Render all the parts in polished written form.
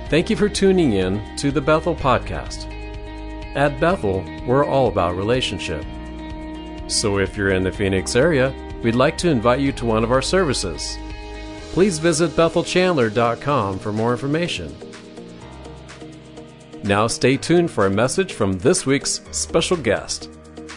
Thank you for tuning in to the Bethel Podcast. At Bethel, we're all about relationship. So if you're in the Phoenix area, we'd like to invite you to one of our services. Please visit BethelChandler.com for more information. Now stay tuned for a message from this week's special guest.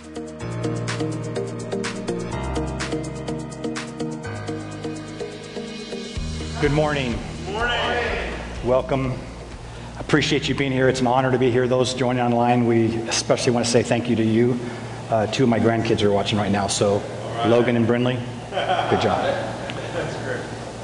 Good morning. Good morning. Welcome. Appreciate you being here. It's an honor to be here. Those joining online, we especially want to say thank you to you. Two of my grandkids are watching right now, so right. Logan and Brindley, good job. That's great.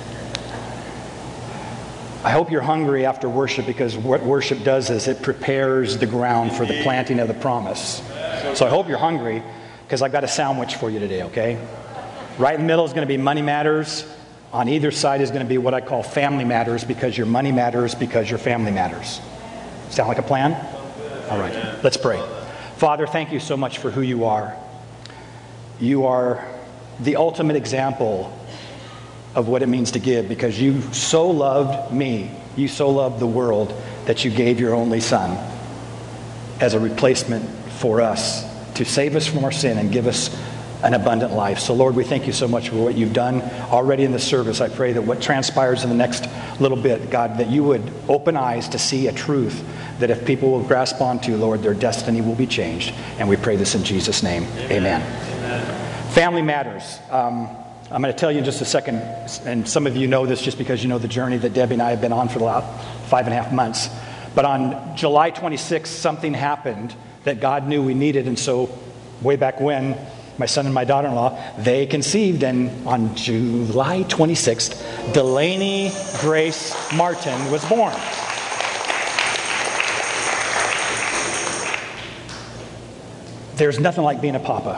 I hope you're hungry after worship, because what worship does is it prepares the ground for the planting of the promise. So I hope you're hungry, because I've got a sandwich for you today, okay? Right in the middle is going to be Money Matters. On either side is going to be what I call Family Matters, because your money matters, because your family matters. Sound like a plan? All right, let's pray. Father, thank you so much for who you are. You are the ultimate example of what it means to give, because you so loved me, you so loved the world, that you gave your only Son as a replacement for us to save us from our sin and give us an abundant life. So Lord, we thank you so much for what you've done already in the service. I pray that what transpires in the next little bit, God, that you would open eyes to see a truth that if people will grasp onto, Lord, their destiny will be changed. And we pray this in Jesus' name. Amen. Amen. Family Matters. I'm going to tell you in just a second, and some of you know this just because you know the journey that Debbie and I have been on for the last 5.5 months. But on July 26th, something happened that God knew we needed. And so way back when, my son and my daughter-in-law, they conceived, and on July 26th, Delaney Grace Martin was born. There's nothing like being a papa.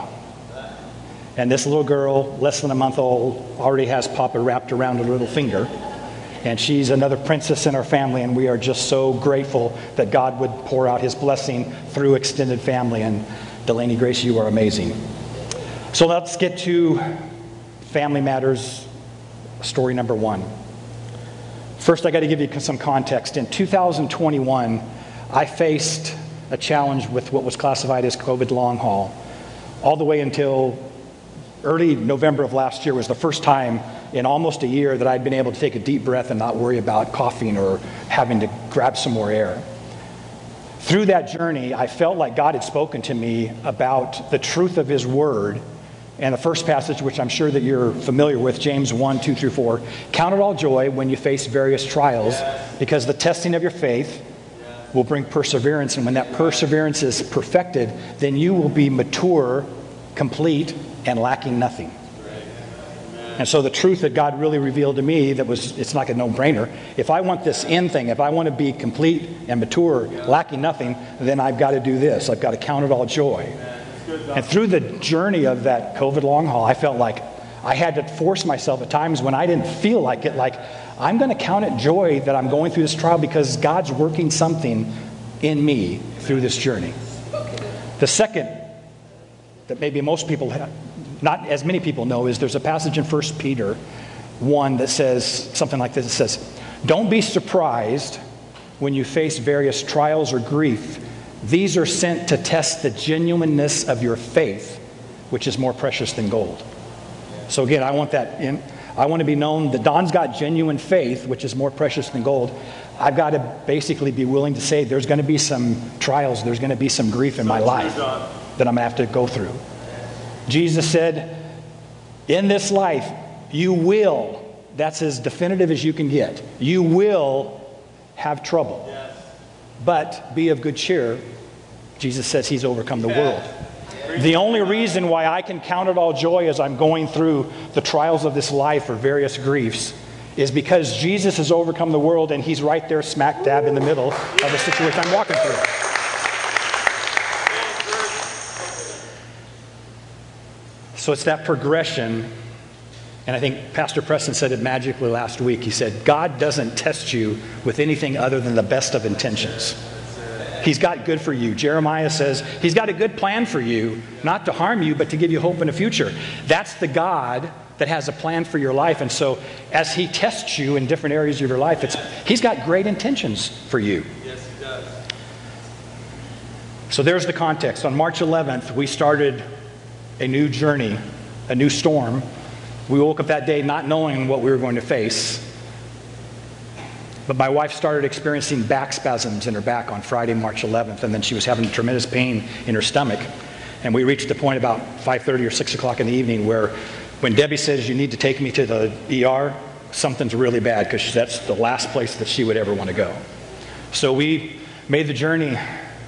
And this little girl, less than a month old, already has papa wrapped around her little finger. And she's another princess in our family, and we are just so grateful that God would pour out his blessing through extended family. And Delaney Grace, you are amazing. So let's get to Family Matters, story number 1. First, I got to give you some context. In 2021, I faced a challenge with what was classified as COVID long haul. All the way until early November of last year was the first time in almost a year that I'd been able to take a deep breath and not worry about coughing or having to grab some more air. Through that journey, I felt like God had spoken to me about the truth of his word. And the first passage, which I'm sure that you're familiar with, James 1, 2 through 4, count it all joy when you face various trials, because the testing of your faith will bring perseverance. And when that perseverance is perfected, then you will be mature, complete, and lacking nothing. And so the truth that God really revealed to me, it's like a no-brainer. If I want this end thing, if I want to be complete and mature, lacking nothing, then I've got to do this. I've got to count it all joy. And through the journey of that COVID long haul, I felt like I had to force myself at times when I didn't feel like it, like I'm going to count it joy that I'm going through this trial, because God's working something in me through this journey. The second that maybe most people, not as many people know, is there's a passage in 1 Peter 1 that says something like this. It says, "Don't be surprised when you face various trials or grief. These are sent to test the genuineness of your faith, which is more precious than gold." So again, I want to be known that Don's got genuine faith, which is more precious than gold. I've got to basically be willing to say there's going to be some trials, there's going to be some grief in my life that I'm going to have to go through. Jesus said, in this life, you will, that's as definitive as you can get, you will have trouble. But be of good cheer. Jesus says he's overcome the world. The only reason why I can count it all joy as I'm going through the trials of this life or various griefs is because Jesus has overcome the world, and he's right there smack dab in the middle of the situation I'm walking through. So it's that progression. And I think Pastor Preston said it magically last week. He said, God doesn't test you with anything other than the best of intentions. He's got good for you. Jeremiah says he's got a good plan for you, not to harm you, but to give you hope in the future. That's the God that has a plan for your life. And so as he tests you in different areas of your life, he's got great intentions for you. Yes, he does. So there's the context. On March 11th, we started a new journey, a new storm. We woke up that day not knowing what we were going to face. But my wife started experiencing back spasms in her back on Friday, March 11th, and then she was having tremendous pain in her stomach. And we reached the point about 5:30 or 6 o'clock in the evening where when Debbie says, you need to take me to the ER, something's really bad, because that's the last place that she would ever want to go. So we made the journey.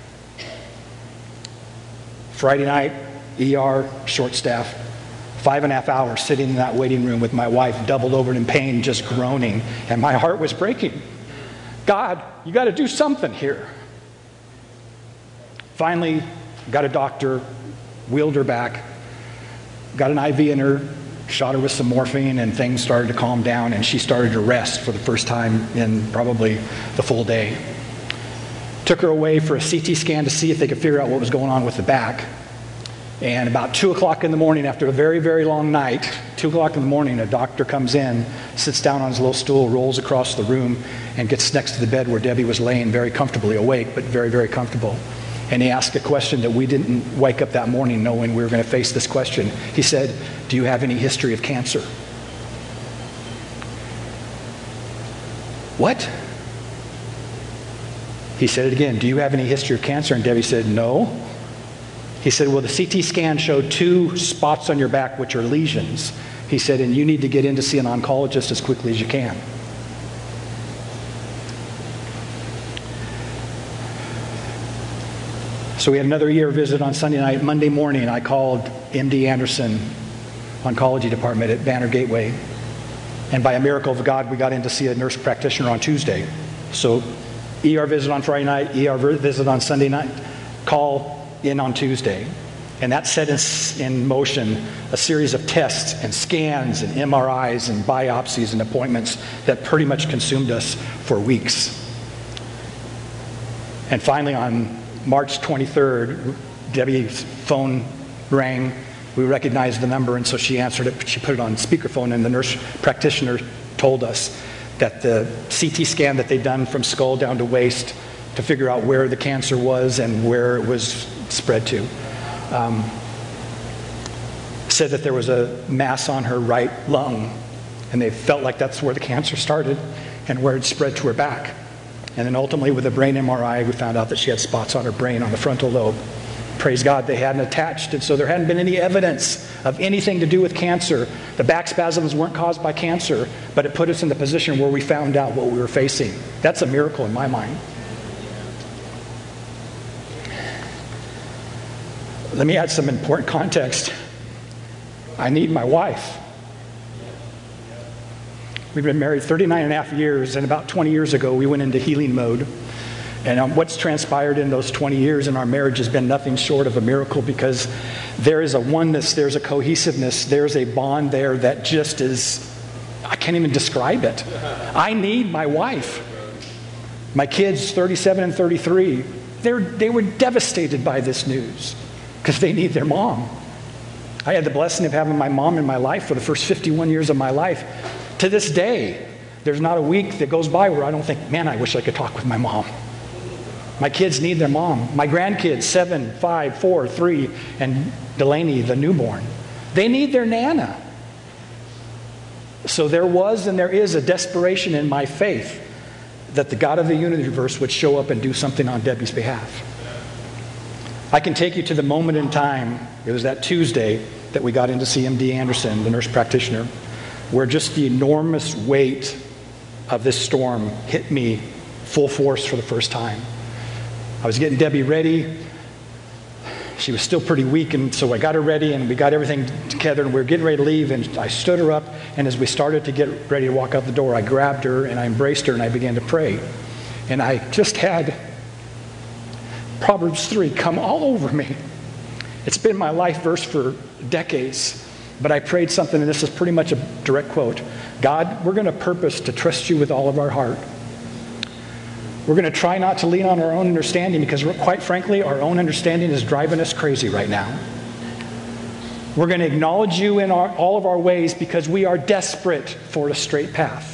Friday night, ER, short staff, 5.5 hours sitting in that waiting room with my wife doubled over in pain, just groaning, and my heart was breaking. God, you got to do something here. Finally, got a doctor, wheeled her back, got an IV in her, shot her with some morphine, and things started to calm down, and she started to rest for the first time in probably the full day. Took her away for a CT scan to see if they could figure out what was going on with the back. And about 2 o'clock in the morning, after a very, very long night, 2 o'clock in the morning, a doctor comes in, sits down on his little stool, rolls across the room, and gets next to the bed where Debbie was laying, very comfortably awake, but very, very comfortable. And he asked a question that we didn't wake up that morning knowing we were going to face this question. He said, do you have any history of cancer? What? He said it again, do you have any history of cancer? And Debbie said, no. He said, well, the CT scan showed 2 spots on your back, which are lesions. He said, and you need to get in to see an oncologist as quickly as you can. So we had another ER visit on Sunday night. Monday morning, I called MD Anderson Oncology Department at Banner Gateway. And by a miracle of God, we got in to see a nurse practitioner on Tuesday. So ER visit on Friday night, ER visit on Sunday night, call in on Tuesday. And that set in motion a series of tests and scans and MRIs and biopsies and appointments that pretty much consumed us for weeks. And finally on March 23rd, Debbie's phone rang. We recognized the number, and so she answered it. She put it on speakerphone, and the nurse practitioner told us that the CT scan that they'd done from skull down to waist to figure out where the cancer was and where it was spread to, said that there was a mass on her right lung, and they felt like that's where the cancer started and where it spread to her back. And then ultimately with a brain MRI, we found out that she had spots on her brain on the frontal lobe. Praise God, they hadn't attached, and so there hadn't been any evidence of anything to do with cancer. The back spasms weren't caused by cancer, but it put us in the position where we found out what we were facing. That's a miracle in my mind. Let me add some important context. I need my wife. We've been married 39 and a half years, and about 20 years ago, we went into healing mode. And what's transpired in those 20 years in our marriage has been nothing short of a miracle, because there is a oneness, there's a cohesiveness, there's a bond there that just is, I can't even describe it. I need my wife. My kids, 37 and 33, they were devastated by this news because they need their mom. I had the blessing of having my mom in my life for the first 51 years of my life. To this day, there's not a week that goes by where I don't think, man, I wish I could talk with my mom. My kids need their mom. My grandkids, 7, 5, 4, 3, and Delaney, the newborn, they need their Nana. So there was and there is a desperation in my faith that the God of the universe would show up and do something on Debbie's behalf. I can take you to the moment in time. It was that Tuesday that we got in to see MD Anderson, the nurse practitioner, where just the enormous weight of this storm hit me full force for the first time. I was getting Debbie ready. She was still pretty weak, and so I got her ready, and we got everything together, and we were getting ready to leave, and I stood her up, and as we started to get ready to walk out the door, I grabbed her, and I embraced her, and I began to pray. And I just had Proverbs 3 come all over me. It's been my life verse for decades, but I prayed something, and this is pretty much a direct quote. God, we're going to purpose to trust you with all of our heart. We're going to try not to lean on our own understanding, because quite frankly, our own understanding is driving us crazy right now. We're going to acknowledge you in all of our ways because we are desperate for a straight path.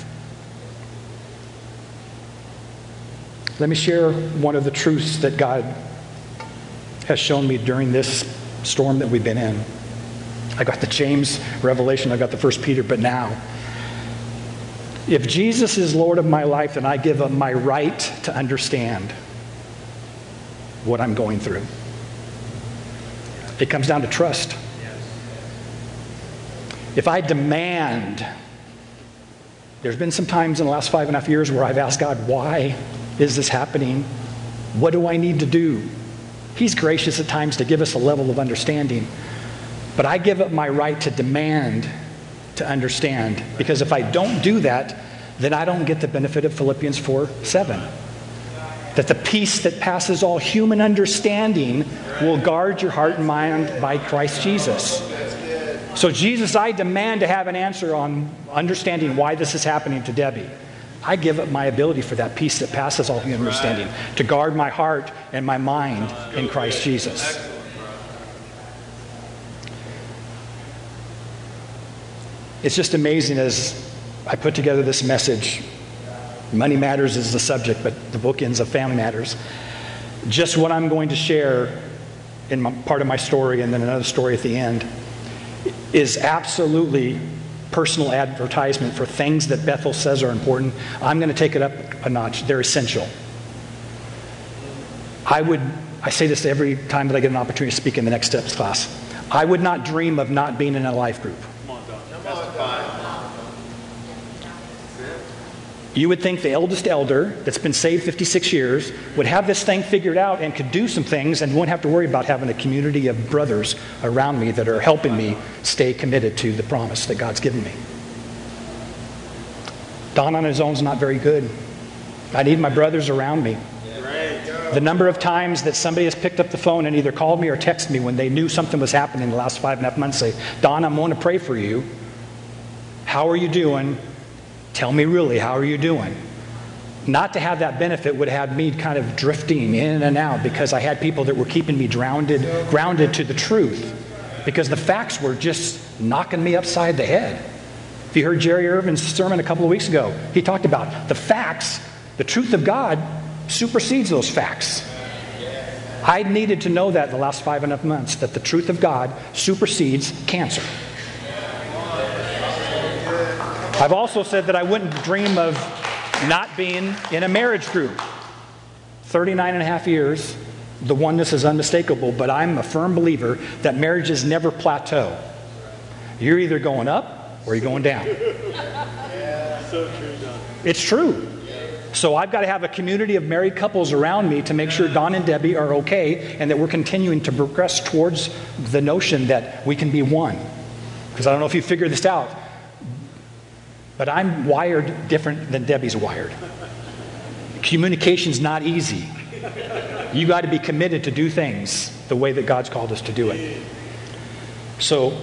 Let me share one of the truths that God has shown me during this storm that we've been in. I got the James revelation, I got the 1 Peter, but now, if Jesus is Lord of my life, then I give up my right to understand what I'm going through. It comes down to trust. If I demand, there's been some times in the last 5.5 years where I've asked God, why is this happening? What do I need to do? He's gracious at times to give us a level of understanding. But I give up my right to demand to understand. Because if I don't do that, then I don't get the benefit of Philippians 4:7. That the peace that passes all human understanding will guard your heart and mind by Christ Jesus. So Jesus, I demand to have an answer on understanding why this is happening to Debbie. I give up my ability for that peace that passes all human understanding to guard my heart and my mind in Christ Jesus. It's just amazing as I put together this message. Money Matters is the subject, but the book ends of Family Matters. Just what I'm going to share in part of my story and then another story at the end is absolutely personal advertisement for things that Bethel says are important. I'm going to take it up a notch. They're essential. I say this every time that I get an opportunity to speak in the Next Steps class. I would not dream of not being in a life group. You would think the eldest elder that's been saved 56 years would have this thing figured out and could do some things and wouldn't have to worry about having a community of brothers around me that are helping me stay committed to the promise that God's given me. Don on his own is not very good. I need my brothers around me. The number of times that somebody has picked up the phone and either called me or texted me when they knew something was happening in the last 5.5 months, say, Don, I'm going to pray for you. How are you doing? Tell me really, how are you doing? Not to have that benefit would have me kind of drifting in and out because I had people that were keeping me grounded to the truth because the facts were just knocking me upside the head. If you heard Jerry Irvin's sermon a couple of weeks ago, he talked about the facts, the truth of God supersedes those facts. I needed to know that in the last 5.5 months, that the truth of God supersedes cancer. I've also said that I wouldn't dream of not being in a marriage group. 39.5 years, the oneness is unmistakable, but I'm a firm believer that marriages never plateau. You're either going up or you're going down. So true, Don. It's true. So I've got to have a community of married couples around me to make sure Don and Debbie are okay and that we're continuing to progress towards the notion that we can be one. Because I don't know if you figured this out, but I'm wired different than Debbie's wired. Communication's not easy. You got to be committed to do things the way that God's called us to do it. So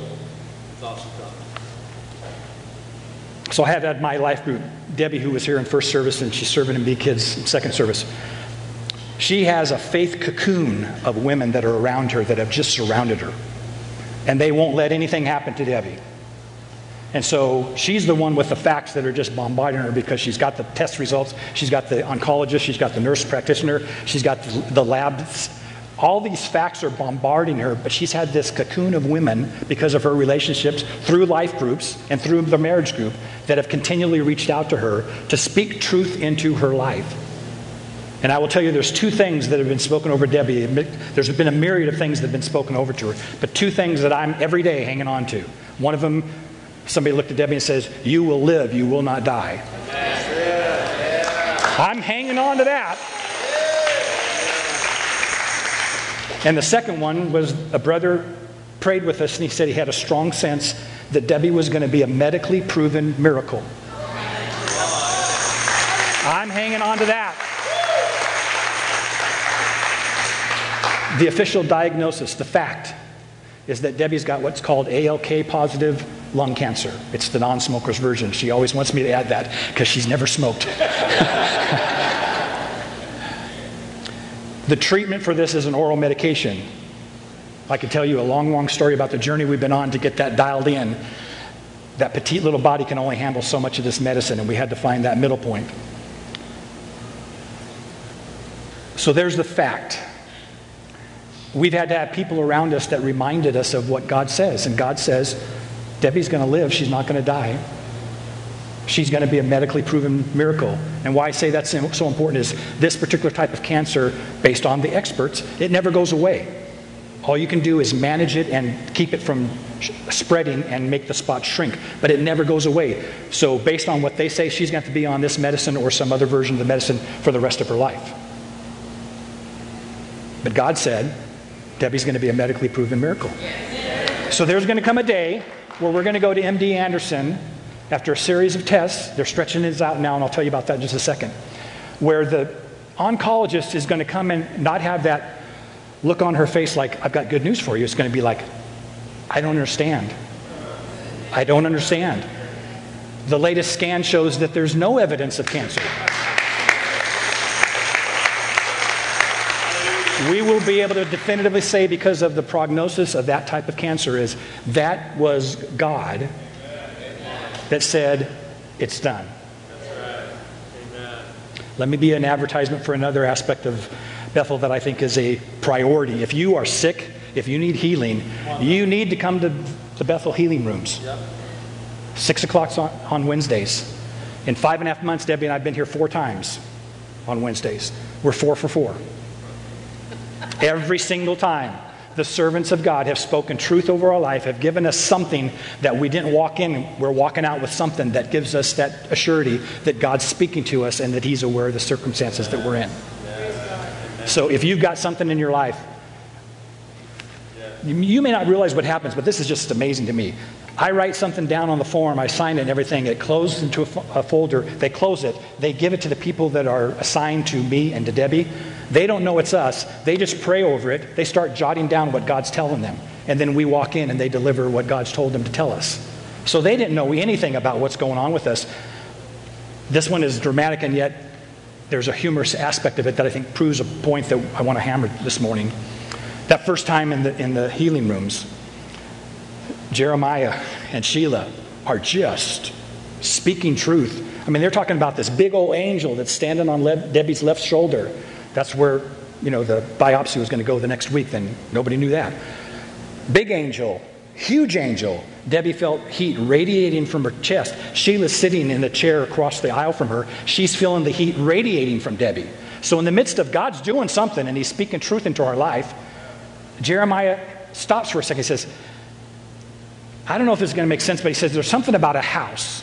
I had at my life group, Debbie, who was here in first service, and she's serving in B Kids in second service. She has a faith cocoon of women that are around her that have just surrounded her. And they won't let anything happen to Debbie. And so she's the one with the facts that are just bombarding her because she's got the test results, she's got the oncologist, she's got the nurse practitioner, she's got the labs. All these facts are bombarding her, but she's had this cocoon of women because of her relationships through life groups and through the marriage group that have continually reached out to her to speak truth into her life. And I will tell you there's two things that have been spoken over Debbie. There's been a myriad of things that have been spoken over to her, but two things that I'm every day hanging on to. One of them, somebody looked at Debbie and says, you will live, you will not die. I'm hanging on to that. And the second one was a brother prayed with us and he said he had a strong sense that Debbie was going to be a medically proven miracle. I'm hanging on to that. The official diagnosis, the fact, is that Debbie's got what's called ALK positive lung cancer. It's the non-smoker's version. She always wants me to add that because she's never smoked. The treatment for this is an oral medication. I could tell you a long, long story about the journey we've been on to get that dialed in. That petite little body can only handle so much of this medicine, and we had to find that middle point. So there's the fact. We've had to have people around us that reminded us of what God says. And God says, Debbie's going to live. She's not going to die. She's going to be a medically proven miracle. And why I say that's so important is this particular type of cancer, based on the experts, it never goes away. All you can do is manage it and keep it from spreading and make the spot shrink. But it never goes away. So based on what they say, she's going to have to be on this medicine or some other version of the medicine for the rest of her life. But God said, Debbie's going to be a medically proven miracle. So there's going to come a day where we're going to go to MD Anderson after a series of tests. They're stretching this out now, and I'll tell you about that in just a second. Where the oncologist is going to come and not have that look on her face like, I've got good news for you. It's going to be like, I don't understand. I don't understand. The latest scan shows that there's no evidence of cancer. We will be able to definitively say, because of the prognosis of that type of cancer, is that was God that said, it's done. Let me be an advertisement for another aspect of Bethel that I think is a priority. If you are sick, if you need healing, you need to come to the Bethel Healing Rooms. 6 o'clock on Wednesdays. In 5.5 months, Debbie and I have been here 4 times on Wednesdays. We're 4 for 4. Every single time, the servants of God have spoken truth over our life, have given us something that we didn't walk in. We're walking out with something that gives us that assurity that God's speaking to us and that He's aware of the circumstances that we're in. So if you've got something in your life, you may not realize what happens, but this is just amazing to me. I write something down on the form, I sign it and everything, it closes into a folder, they close it, they give it to the people that are assigned to me and to Debbie. They don't know it's us, they just pray over it, they start jotting down what God's telling them, and then we walk in and they deliver what God's told them to tell us. So they didn't know anything about what's going on with us. This one is dramatic, and yet there's a humorous aspect of it that I think proves a point that I want to hammer this morning. That first time in the healing rooms, Jeremiah and Sheila are just speaking truth. I mean, they're talking about this big old angel that's standing on Debbie's left shoulder. That's where, the biopsy was going to go the next week. Then nobody knew that. Big angel, huge angel. Debbie felt heat radiating from her chest. Sheila's sitting in the chair across the aisle from her. She's feeling the heat radiating from Debbie. So in the midst of God's doing something and He's speaking truth into our life, Jeremiah stops for a second. He says, I don't know if this is going to make sense, but he says there's something about a house.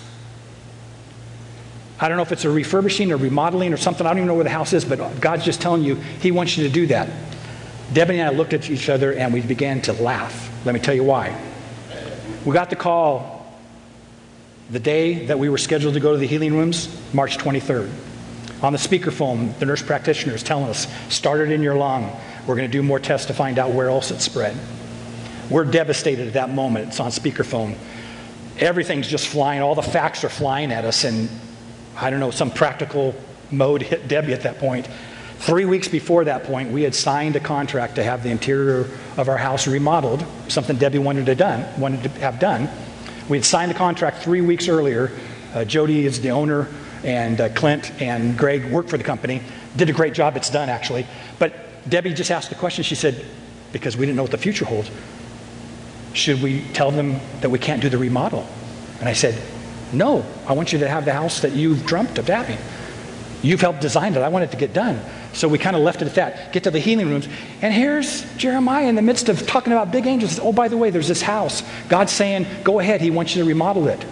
I don't know if it's a refurbishing or remodeling or something. I don't even know where the house is, but God's just telling you He wants you to do that. Debbie and I looked at each other and we began to laugh. Let me tell you why. We got the call the day that we were scheduled to go to the healing rooms, March 23rd. On the speakerphone, the nurse practitioner is telling us, start it in your lung. We're going to do more tests to find out where else it spread. We're devastated at that moment. It's on speakerphone. Everything's just flying. All the facts are flying at us. And I don't know, some practical mode hit Debbie at that point. 3 weeks before that point, we had signed a contract to have the interior of our house remodeled, something Debbie wanted to have done. We had signed the contract 3 weeks earlier. Jody is the owner, and Clint and Greg work for the company. Did a great job. It's done, actually. But Debbie just asked the question. She said, because we didn't know what the future holds, should we tell them that we can't do the remodel? And I said, no, I want you to have the house that you've dreamt of having. You've helped design it. I want it to get done. So we kind of left it at that. Get to the healing rooms. And here's Jeremiah in the midst of talking about big angels. Oh, by the way, there's this house. God's saying, go ahead. He wants you to remodel it.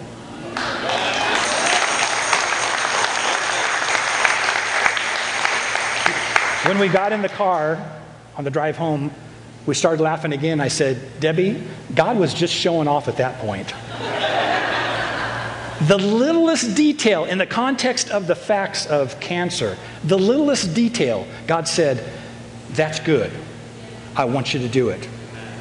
When we got in the car on the drive home, we started laughing again. I said, Debbie, God was just showing off at that point. The littlest detail in the context of the facts of cancer, the littlest detail, God said, that's good. I want you to do it.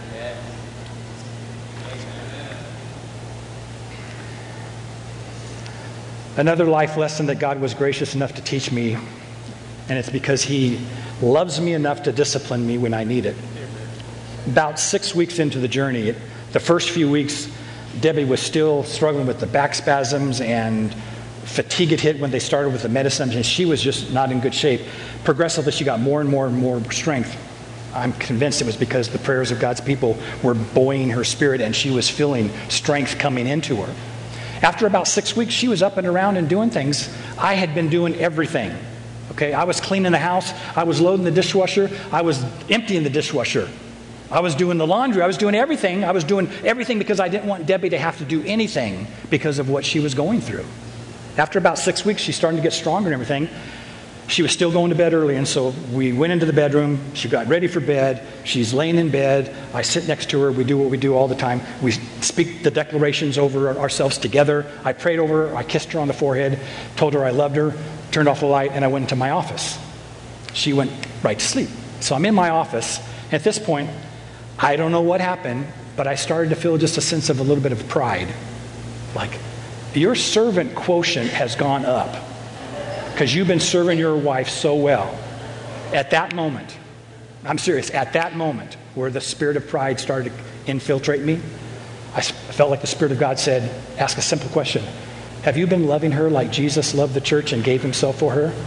Another life lesson that God was gracious enough to teach me, and it's because He loves me enough to discipline me when I need it. About 6 weeks into the journey, the first few weeks, Debbie was still struggling with the back spasms, and fatigue had hit when they started with the medicine, and she was just not in good shape. Progressively, she got more and more and more strength. I'm convinced it was because the prayers of God's people were buoying her spirit, and she was feeling strength coming into her. After about 6 weeks, she was up and around and doing things. I had been doing everything. Okay, I was cleaning the house. I was loading the dishwasher. I was emptying the dishwasher. I was doing the laundry. I was doing everything. I was doing everything because I didn't want Debbie to have to do anything because of what she was going through. After about 6 weeks, she's starting to get stronger and everything. She was still going to bed early, and so we went into the bedroom. She got ready for bed. She's laying in bed. I sit next to her. We do what we do all the time. We speak the declarations over ourselves together. I prayed over her. I kissed her on the forehead, told her I loved her, turned off the light, and I went into my office. She went right to sleep. So I'm in my office. At this point, I don't know what happened, but I started to feel just a sense of a little bit of pride. Like, your servant quotient has gone up because you've been serving your wife so well. At that moment, I'm serious, at that moment where the spirit of pride started to infiltrate me, I felt like the Spirit of God said, ask a simple question. Have you been loving her like Jesus loved the church and gave himself for her?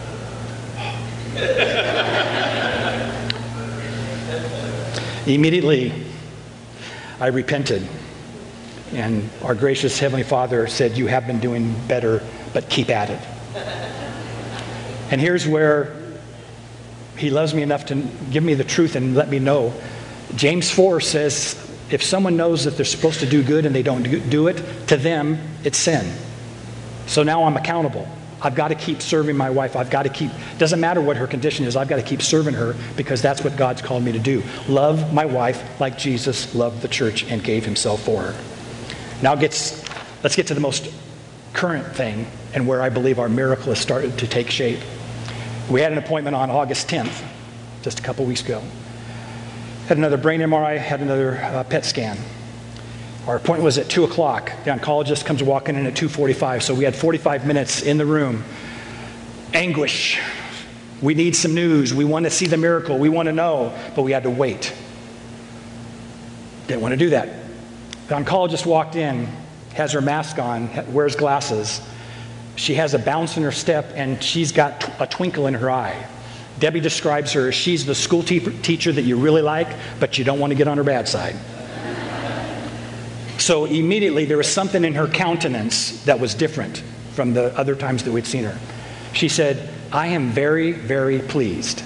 Immediately, I repented. And our gracious Heavenly Father said, you have been doing better, but keep at it. And here's where he loves me enough to give me the truth and let me know. James 4 says, if someone knows that they're supposed to do good and they don't do it, to them, it's sin. So now I'm accountable. I've got to keep serving my wife. Doesn't matter what her condition is, I've got to keep serving her because that's what God's called me to do. Love my wife like Jesus loved the church and gave himself for her. Now let's get to the most current thing and where I believe our miracle has started to take shape. We had an appointment on August 10th, just a couple weeks ago. Had another brain MRI, had another PET scan. Our appointment was at 2 o'clock. The oncologist comes walking in at 2:45, so we had 45 minutes in the room. Anguish. We need some news. We want to see the miracle. We want to know, but we had to wait. Didn't want to do that. The oncologist walked in, has her mask on, wears glasses. She has a bounce in her step, and she's got a twinkle in her eye. Debbie describes her as she's the school teacher that you really like, but you don't want to get on her bad side. So immediately there was something in her countenance that was different from the other times that we'd seen her. She said, I am very, very pleased.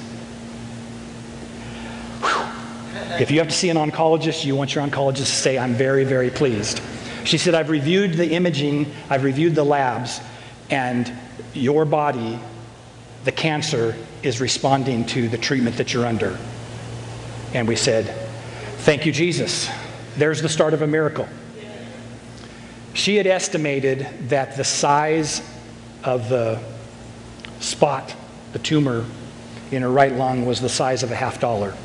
If you have to see an oncologist, you want your oncologist to say, I'm very, very pleased. She said, I've reviewed the imaging, I've reviewed the labs, and your body, the cancer, is responding to the treatment that you're under. And we said, thank you, Jesus. There's the start of a miracle. She had estimated that the size of the spot, the tumor in her right lung, was the size of a $50.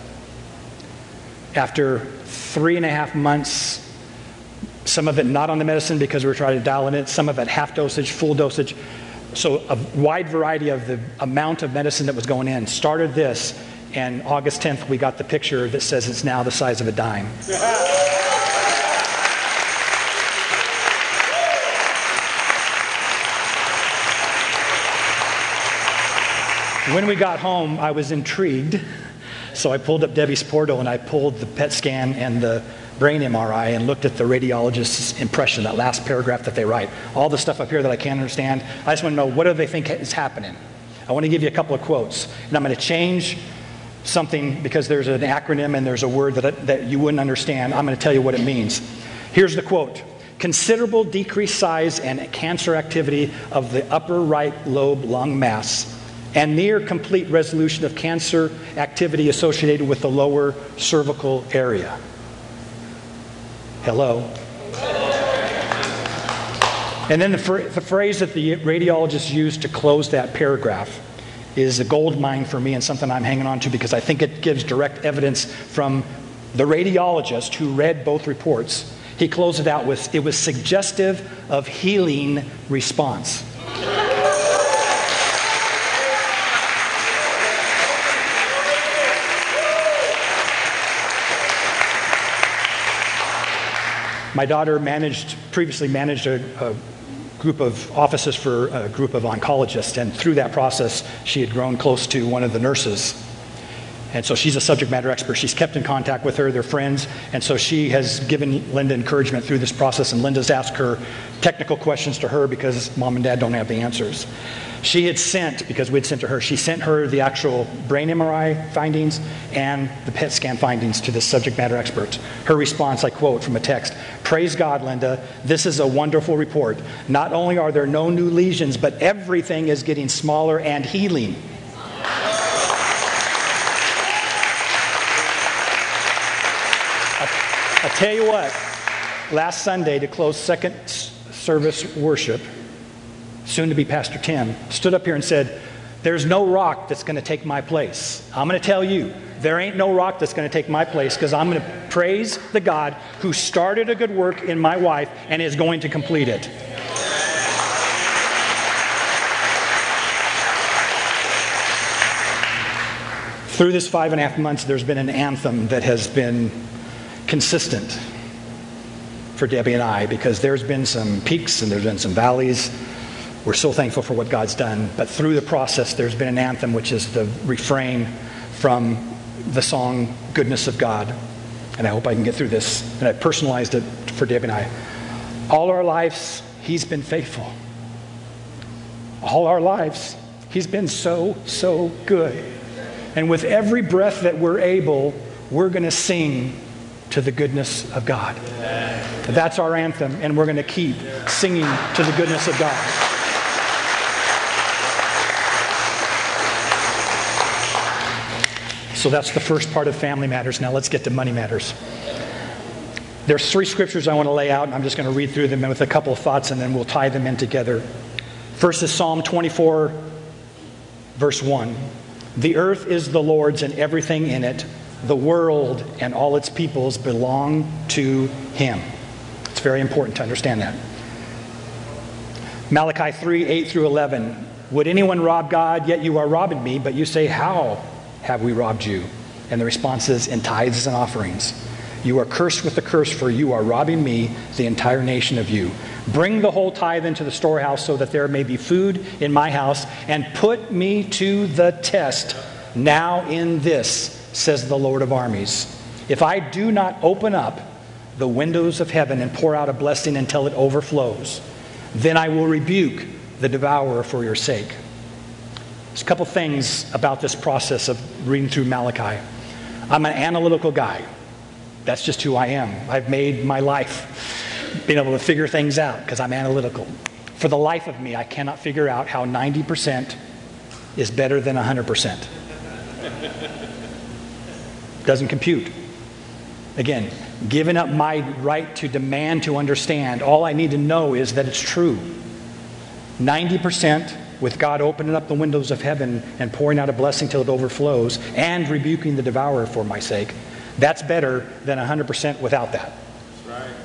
After 3.5 months, some of it not on the medicine because we were trying to dial it in, some of it half dosage, full dosage. So a wide variety of the amount of medicine that was going in. Started this, and August 10th we got the picture that says it's now the size of a dime. When we got home, I was intrigued. So I pulled up Debbie's portal and I pulled the PET scan and the brain MRI and looked at the radiologist's impression, that last paragraph that they write. All the stuff up here that I can't understand. I just want to know, what do they think is happening? I want to give you a couple of quotes. And I'm going to change something because there's an acronym and there's a word that you wouldn't understand. I'm going to tell you what it means. Here's the quote. Considerable decreased size and cancer activity of the upper right lobe lung mass and near complete resolution of cancer activity associated with the lower cervical area. Hello. And then the phrase that the radiologist used to close that paragraph is a gold mine for me and something I'm hanging on to because I think it gives direct evidence from the radiologist who read both reports. He closed it out with, it was suggestive of healing response. My daughter previously managed a group of offices for a group of oncologists, and through that process, she had grown close to one of the nurses. And so she's a subject matter expert. She's kept in contact with her, they're friends, and so she has given Linda encouragement through this process, and Linda's asked her technical questions to her because mom and dad don't have the answers. She had sent, because we'd sent to her, she sent her the actual brain MRI findings and the PET scan findings to the subject matter expert. Her response, I quote from a text, "Praise God, Linda, this is a wonderful report. Not only are there no new lesions, but everything is getting smaller and healing." I tell you what, last Sunday to close second service worship, soon to be Pastor Tim, stood up here and said, "There's no rock that's going to take my place." I'm going to tell you, there ain't no rock that's going to take my place, because I'm going to praise the God who started a good work in my wife and is going to complete it. Through this 5.5 months, there's been an anthem that has been consistent for Debbie and I, because there's been some peaks and there's been some valleys. We're so thankful for what God's done. But through the process, there's been an anthem, which is the refrain from the song, Goodness of God. And I hope I can get through this. And I personalized it for Debbie and I. All our lives, He's been faithful. All our lives, He's been so, so good. And with every breath that we're able, we're going to sing to the goodness of God. That's our anthem, and we're going to keep singing to the goodness of God. So that's the first part of family matters. Now let's get to money matters. There's 3 scriptures I want to lay out, and I'm just going to read through them with a couple of thoughts, and then we'll tie them in together. First is Psalm 24, verse 1. "The earth is the Lord's and everything in it. The world and all its peoples belong to Him." It's very important to understand that. Malachi 3, 8 through 11. "Would anyone rob God? Yet you are robbing me. But you say, how have we robbed you?" And the response is, "In tithes and offerings. You are cursed with the curse, for you are robbing me, the entire nation of you. Bring the whole tithe into the storehouse, so that there may be food in my house, and put me to the test now in this, says the Lord of armies. If I do not open up the windows of heaven and pour out a blessing until it overflows, then I will rebuke the devourer for your sake." There's a couple things about this process of reading through Malachi. I'm an analytical guy. That's just who I am. I've made my life being able to figure things out because I'm analytical. For the life of me, I cannot figure out how 90% is better than 100%. Doesn't compute. Again, giving up my right to demand to understand, all I need to know is that it's true. 90% with God opening up the windows of heaven and pouring out a blessing till it overflows and rebuking the devourer for my sake. That's better than 100% without that. That's right.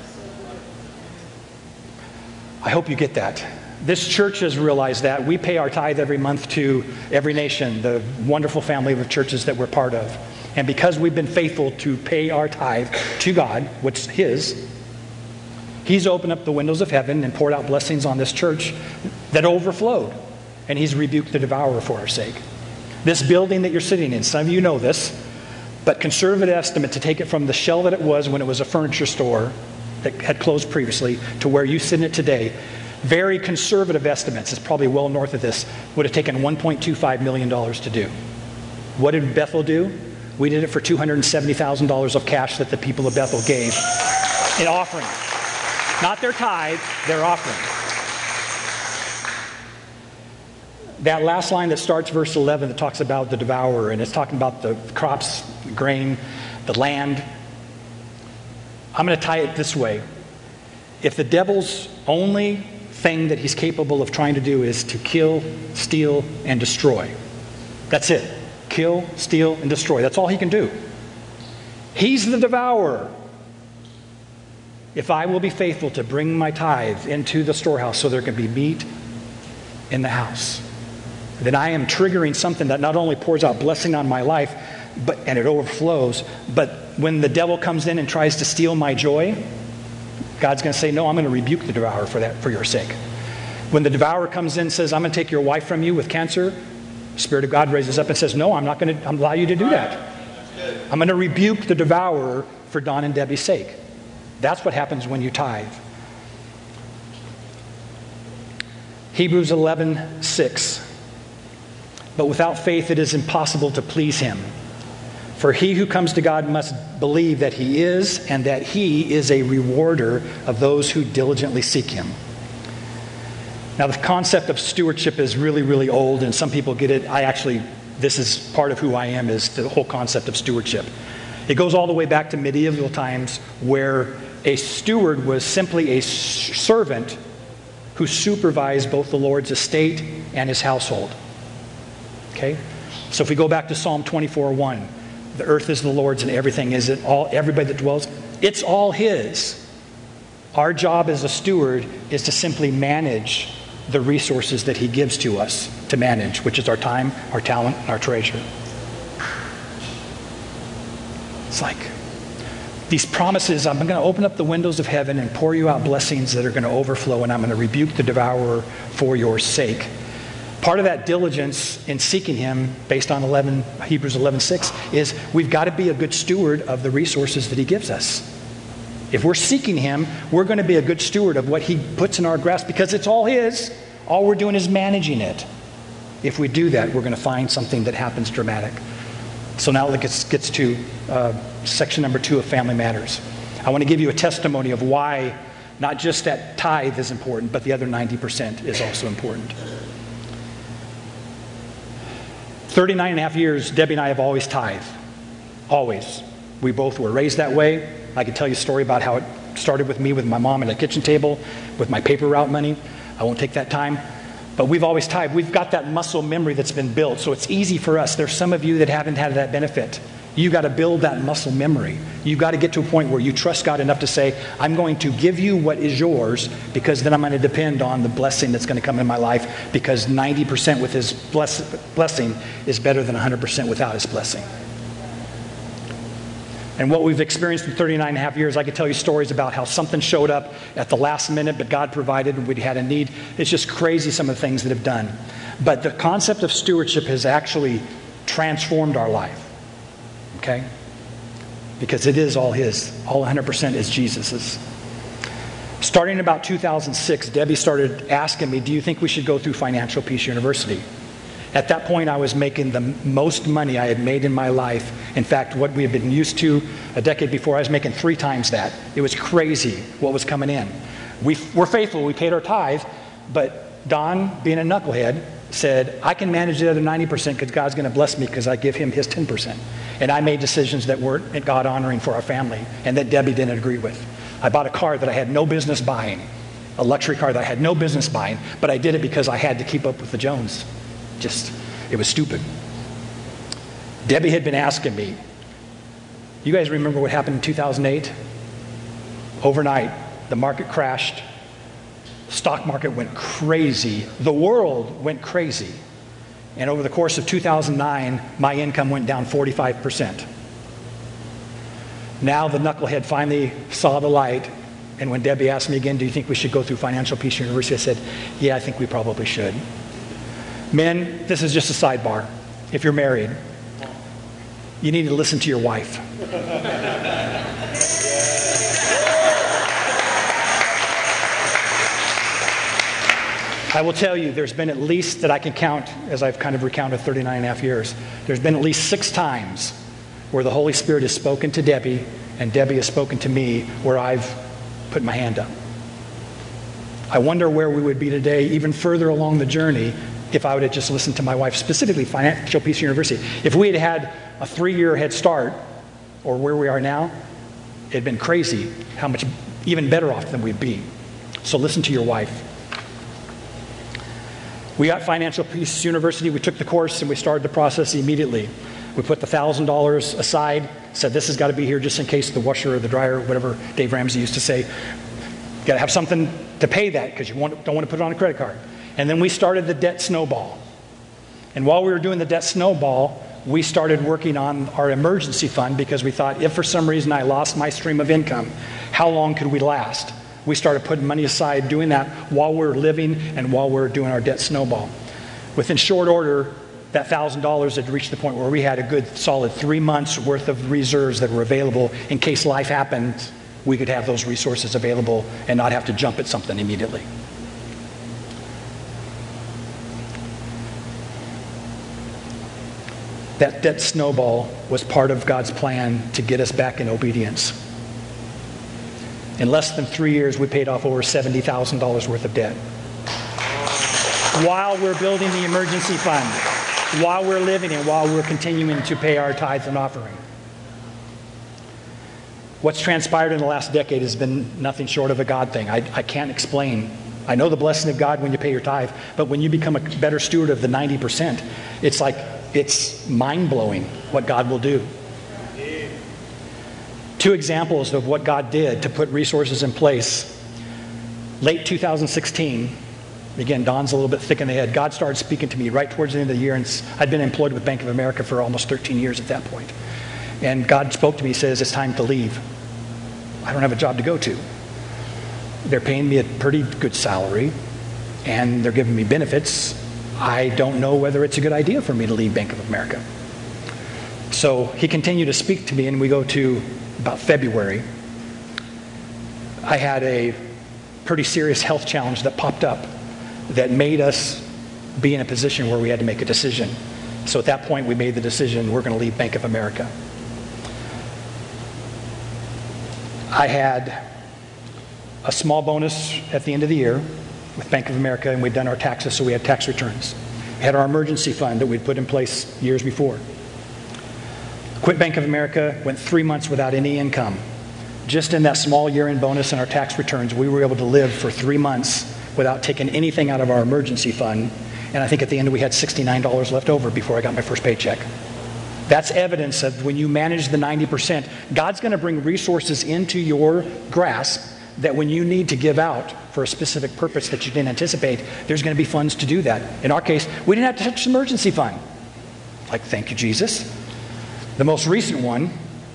I hope you get that. This church has realized that. We pay our tithe every month to Every Nation, the wonderful family of churches that we're part of. And because we've been faithful to pay our tithe to God, what's His, He's opened up the windows of heaven and poured out blessings on this church that overflowed. And He's rebuked the devourer for our sake. This building that you're sitting in, some of you know this, but conservative estimate to take it from the shell that it was when it was a furniture store that had closed previously to where you sit in it today, very conservative estimates, it's probably well north of this, would have taken $1.25 million to do. What did Bethel do? We did it for $270,000 of cash that the people of Bethel gave in offering. Not their tithe, their offering. That last line that starts verse 11 that talks about the devourer, and it's talking about the crops, the grain, the land. I'm going to tie it this way. If the devil's only thing that he's capable of trying to do is to kill, steal, and destroy, that's it. Kill, steal, and destroy. That's all he can do. He's the devourer. If I will be faithful to bring my tithe into the storehouse so there can be meat in the house, then I am triggering something that not only pours out blessing on my life, and it overflows, but when the devil comes in and tries to steal my joy, God's going to say, no, I'm going to rebuke the devourer for your sake. When the devourer comes in and says, I'm going to take your wife from you with cancer, the Spirit of God raises up and says, no, I'm not going to allow you to do that. I'm going to rebuke the devourer for Don and Debbie's sake. That's what happens when you tithe. Hebrews 11:6. But without faith it is impossible to please him. For he who comes to God must believe that he is, and that he is a rewarder of those who diligently seek him. Now, the concept of stewardship is really, really old, and some people get it. This is part of who I am, is the whole concept of stewardship. It goes all the way back to medieval times, where a steward was simply a servant who supervised both the Lord's estate and his household. Okay? So if we go back to Psalm 24:1, the earth is the Lord's and everything is it all, everybody that dwells, it's all his. Our job as a steward is to simply manage the resources that he gives to us to manage, which is our time, our talent, and our treasure. It's like these promises, I'm going to open up the windows of heaven and pour you out blessings that are going to overflow, and I'm going to rebuke the devourer for your sake. Part of that diligence in seeking him, based on Hebrews 11:6, is we've got to be a good steward of the resources that he gives us. If we're seeking him, we're going to be a good steward of what he puts in our grasp, because it's all his. All we're doing is managing it. If we do that, we're going to find something that happens dramatic. So now it gets to section number 2 of Family Matters. I want to give you a testimony of why not just that tithe is important, but the other 90% is also important. 39 and a half years, Debbie and I have always tithed. Always. We both were raised that way. I could tell you a story about how it started with me with my mom at a kitchen table with my paper route money. I won't take that time. But we've always tithed. We've got that muscle memory that's been built, so it's easy for us. There's some of you that haven't had that benefit. You've got to build that muscle memory. You've got to get to a point where you trust God enough to say, I'm going to give you what is yours, because then I'm going to depend on the blessing that's going to come in my life, because 90% with his blessing is better than 100% without his blessing. And what we've experienced in 39 and a half years, I could tell you stories about how something showed up at the last minute, but God provided and we had a need. It's just crazy, some of the things that have done. But the concept of stewardship has actually transformed our life. Okay? Because it is all his. All 100% is Jesus's. Starting in about 2006, Debbie started asking me, do you think we should go through Financial Peace University? At that point, I was making the most money I had made in my life. In fact, what we had been used to a decade before, I was making 3 times that. It was crazy what was coming in. We were faithful. We paid our tithe. But Don, being a knucklehead, said, I can manage the other 90% because God's going to bless me because I give him his 10%. And I made decisions that weren't God-honoring for our family and that Debbie didn't agree with. I bought a car that I had no business buying, a luxury car that I had no business buying, but I did it because I had to keep up with the Jones. It was stupid. Debbie had been asking me, you guys remember what happened in 2008? Overnight, the market crashed. Stock market went crazy. The world went crazy. And over the course of 2009, my income went down 45%. Now the knucklehead finally saw the light. And when Debbie asked me again, do you think we should go through Financial Peace University? I said, yeah, I think we probably should. Men, this is just a sidebar. If you're married, you need to listen to your wife. I will tell you, there's been at least, that I can count, as I've kind of recounted 39 and a half years, there's been at least 6 times where the Holy Spirit has spoken to Debbie and Debbie has spoken to me where I've put my hand up. I wonder where we would be today, even further along the journey, if I would have just listened to my wife, specifically Financial Peace University. If we had had a 3-year head start, or where we are now, it'd been crazy how much even better off than we'd be. So listen to your wife. We got Financial Peace University, we took the course and we started the process immediately. We put the $1,000 aside, said this has got to be here just in case the washer or the dryer, whatever Dave Ramsey used to say. You got to have something to pay that because you don't want to put it on a credit card. And then we started the debt snowball. And while we were doing the debt snowball, we started working on our emergency fund because we thought if for some reason I lost my stream of income, how long could we last? We started putting money aside, doing that while we're living and while we're doing our debt snowball. Within short order, that $1,000 had reached the point where we had a good solid 3 months worth of reserves that were available in case life happened. We could have those resources available and not have to jump at something immediately. That debt snowball was part of God's plan to get us back in obedience. In less than 3 years, we paid off over $70,000 worth of debt. While we're building the emergency fund, while we're living and while we're continuing to pay our tithes and offering. What's transpired in the last decade has been nothing short of a God thing. I can't explain. I know the blessing of God when you pay your tithe, but when you become a better steward of the 90%, it's mind-blowing what God will do. 2 examples of what God did to put resources in place. Late 2016, again, Don's a little bit thick in the head. God started speaking to me right towards the end of the year, and I'd been employed with Bank of America for almost 13 years at that point. And God spoke to me, says, it's time to leave. I don't have a job to go to. They're paying me a pretty good salary, and they're giving me benefits. I don't know whether it's a good idea for me to leave Bank of America. So he continued to speak to me, and we go to about February. I had a pretty serious health challenge that popped up that made us be in a position where we had to make a decision. So at that point, we made the decision, we're going to leave Bank of America. I had a small bonus at the end of the year with Bank of America, and we'd done our taxes, so we had tax returns. We had our emergency fund that we'd put in place years before. Quit Bank of America, went 3 months without any income. Just in that small year-end bonus and our tax returns, we were able to live for 3 months without taking anything out of our emergency fund. And I think at the end we had $69 left over before I got my first paycheck. That's evidence of when you manage the 90%, God's going to bring resources into your grasp that when you need to give out for a specific purpose that you didn't anticipate, there's going to be funds to do that. In our case, we didn't have to touch the emergency fund. Like, thank you, Jesus. The most recent one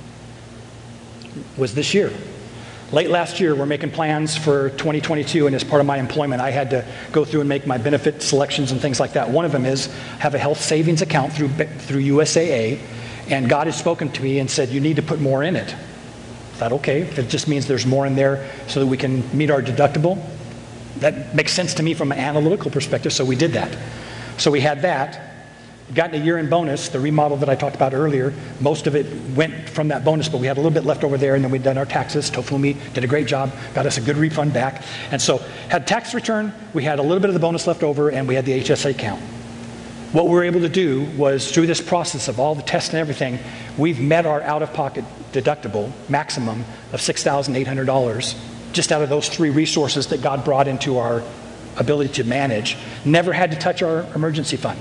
was this year. Late last year, we're making plans for 2022, and as part of my employment, I had to go through and make my benefit selections and things like that. One of them is have a health savings account through USAA, and God has spoken to me and said, you need to put more in it. I thought, okay, if it just means there's more in there so that we can meet our deductible, that makes sense to me from an analytical perspective, so we did that. So we had that. Gotten a year-end bonus, the remodel that I talked about earlier. Most of it went from that bonus, but we had a little bit left over there, and then we'd done our taxes. Tofumi did a great job, got us a good refund back. And so had tax return, we had a little bit of the bonus left over, and we had the HSA account. What we were able to do was, through this process of all the tests and everything, we've met our out-of-pocket deductible maximum of $6,800 just out of those 3 resources that God brought into our ability to manage. Never had to touch our emergency fund.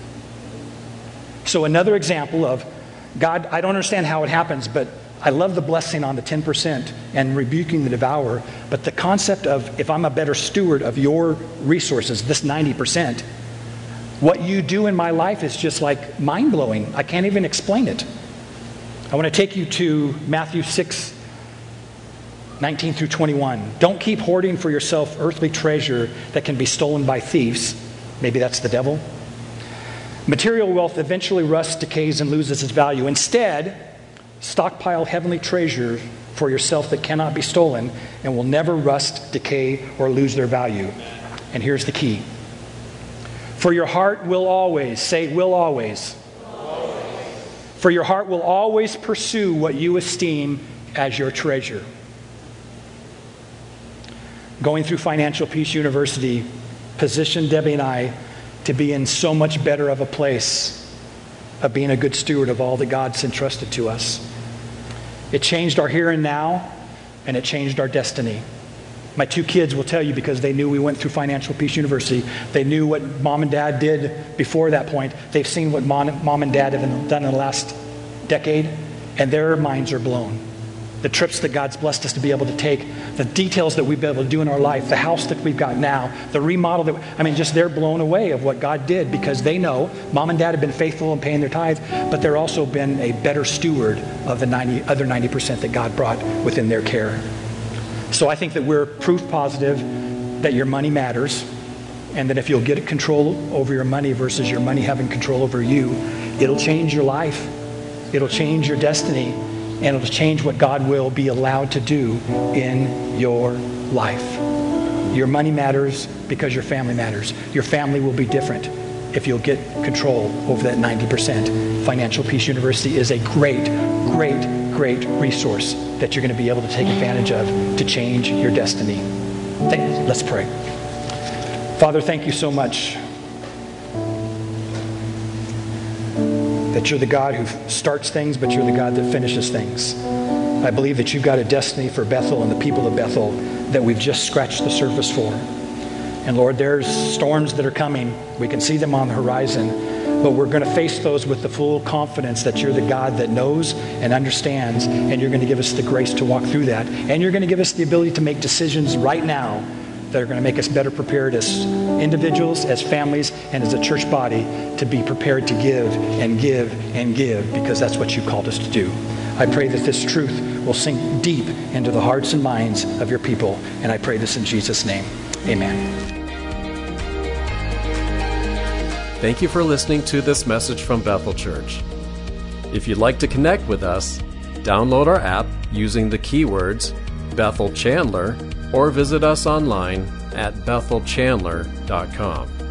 So another example of God, I don't understand how it happens, but I love the blessing on the 10% and rebuking the devourer. But the concept of if I'm a better steward of your resources, this 90%, what you do in my life is just like mind-blowing. I can't even explain it. I want to take you to Matthew 6, 19 through 21. Don't keep hoarding for yourself earthly treasure that can be stolen by thieves. Maybe that's the devil. Material wealth eventually rusts, decays, and loses its value. Instead, stockpile heavenly treasure for yourself that cannot be stolen and will never rust, decay, or lose their value. And here's the key. For your heart will always, say will always. For your heart will always pursue what you esteem as your treasure. Going through Financial Peace University positioned Debbie and I to be in so much better of a place of being a good steward of all that God's entrusted to us. It changed our here and now, and it changed our destiny. My 2 kids will tell you, because they knew we went through Financial Peace University, they knew what mom and dad did before that point. They've seen what mom and dad have done in the last decade, and their minds are blown. The trips that God's blessed us to be able to take, the details that we've been able to do in our life, the house that we've got now, the remodel just they're blown away of what God did, because they know mom and dad have been faithful in paying their tithe, but they're also been a better steward of the other 90% that God brought within their care. So I think that we're proof positive that your money matters, and that if you'll get control over your money versus your money having control over you, it'll change your life. It'll change your destiny, and it'll change what God will be allowed to do in your life. Your money matters because your family matters. Your family will be different if you'll get control over that 90%. Financial Peace University is a great, great, great resource that you're going to be able to take advantage of to change your destiny. Let's pray. Father, thank you so much that you're the God who starts things, but you're the God that finishes things. I believe that you've got a destiny for Bethel and the people of Bethel that we've just scratched the surface for. And Lord, there's storms that are coming. We can see them on the horizon, but we're going to face those with the full confidence that you're the God that knows and understands, and you're going to give us the grace to walk through that. And you're going to give us the ability to make decisions right now that are going to make us better prepared as individuals, as families, and as a church body to be prepared to give and give and give, because that's what you called us to do. I pray that this truth will sink deep into the hearts and minds of your people, and I pray this in Jesus' name. Amen. Thank you for listening to this message from Bethel Church. If you'd like to connect with us, download our app using the keywords Bethel Chandler, or visit us online at bethelchandler.com.